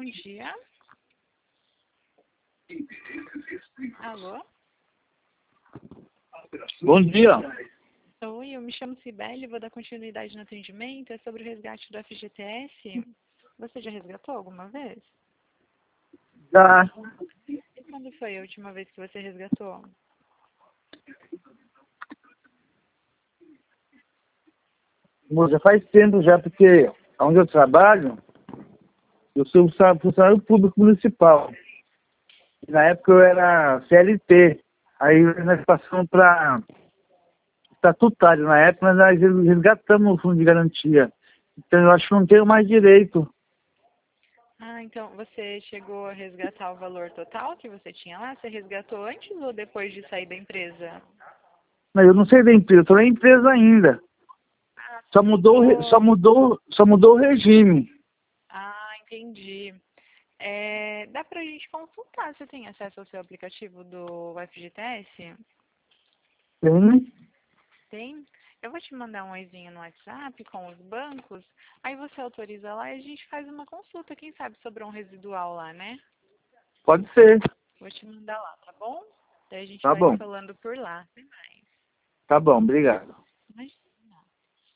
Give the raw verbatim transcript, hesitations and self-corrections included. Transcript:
bom dia. Alô? Bom dia. Oi, eu me chamo Cibele, vou dar continuidade no atendimento. É sobre o resgate do F G T S. Você já resgatou alguma vez? Já, E quando foi a última vez que você resgatou? moça, faz tempo já, porque onde eu trabalho, eu sou funcionário funcionário público municipal. Na época eu era C L T. Aí nós passamos para estatutário na época, mas nós resgatamos o fundo de garantia. Então eu acho que não tenho mais direito. Ah, então você chegou a resgatar o valor total que você tinha lá? Você resgatou antes ou depois de sair da empresa? Mas eu não sei da empresa, estou na empresa ainda. Ah, Só você mudou, o re- só mudou. mudou, só mudou o regime. Ah, entendi. É, dá pra gente consultar. Você tem acesso ao seu aplicativo do F G T S? Tem? Tem? Eu vou te mandar um oizinho no WhatsApp com os bancos. Aí você autoriza lá e a gente faz uma consulta. Quem sabe sobrou um residual lá, né? Pode ser. Vou te mandar lá, tá bom? Daí a gente Tá vai se bom. falando por lá. Até mais. Tá bom, obrigado. Mas